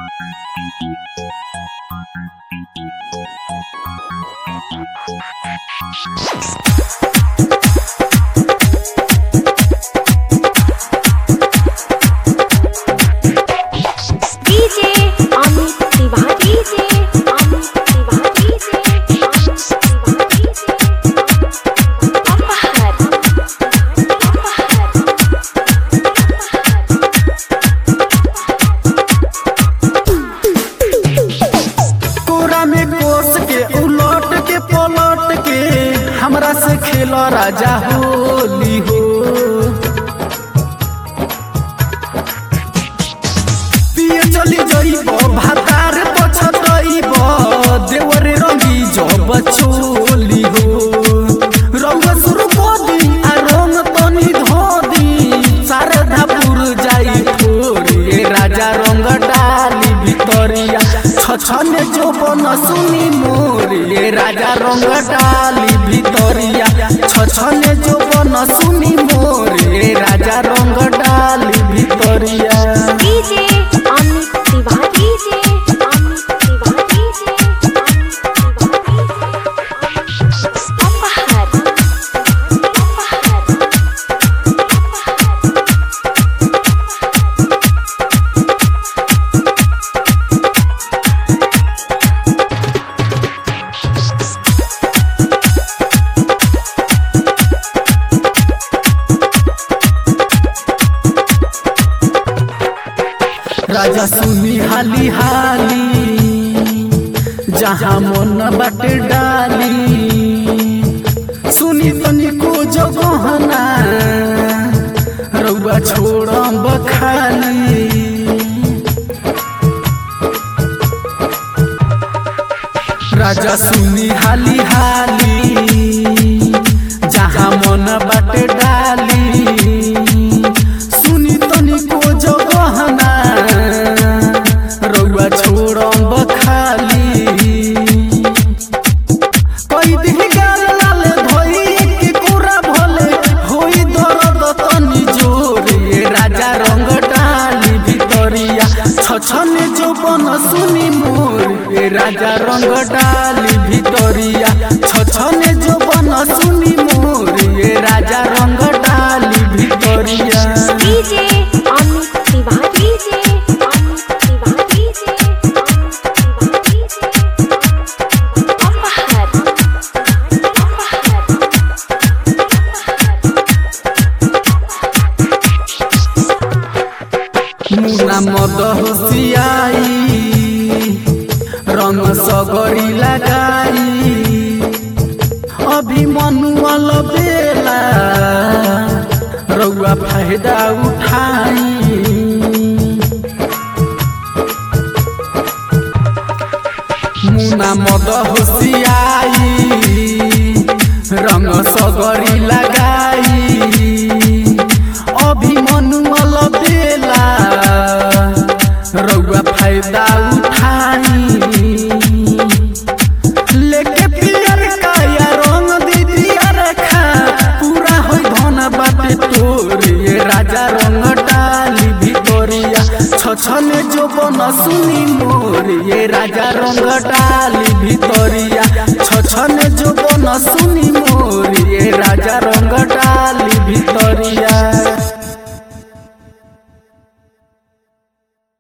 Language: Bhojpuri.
हमरा से खेलो राजा होली हो। पिए चली जाइबो भातार पछतइबो देवर रंगी जब चोली हो। रंग शुरू कोदी आ रंग तनी धोदी शारदापुर जाई थोड़ी राजा रंग डाली भितरिया छछने जो बन सुनी मोरे राजा रंग डाली भितरिया छछने जो बन सुनी मोरे राजा रंग डाली भितरिया। DJ Amit Tiwari DJ Amit Tiwari DJ अपहर राजा सुनी हाली हाली जहाँ मन बाटे डाली सुनी तनी को जगहना रउआ छोड़ब खाली। राजा सुनी हाली हाली जहाँ मन बाटे डाली सुनी तनी को जगहना रउआ छोड़ब खाली। कई दिन गाल लाल धोई के पूरा भले होई दर्द तनी जोरे राजा रंग डाली भितरिया छछने जो बन सुनी मोर राजा रंग डाली भितरिया छछने जो बन सुनी मोर राजा रंग डाली भितरिया। DJ Amit Tiwari DJ Amit Tiwari DJ अपहर मुना मद होशियाई रंग सगरी लगाई अभी मनुअल बेला रउआ फायदा उठाई। मुना मद होशियाई रंग सगरी लगाई अभी मनुअल बेला रउआ फायदा उठाई। लेके पियर काया रंग दीदिया रखा पूरा होई धन बाटे तोरे राजा रंग डाली भितरिया छछने जो बन सुनी मोरे राजा रंग डाली भितरिया छछने जो बन सुनी मोरे राजा रंग डाली भितरिया।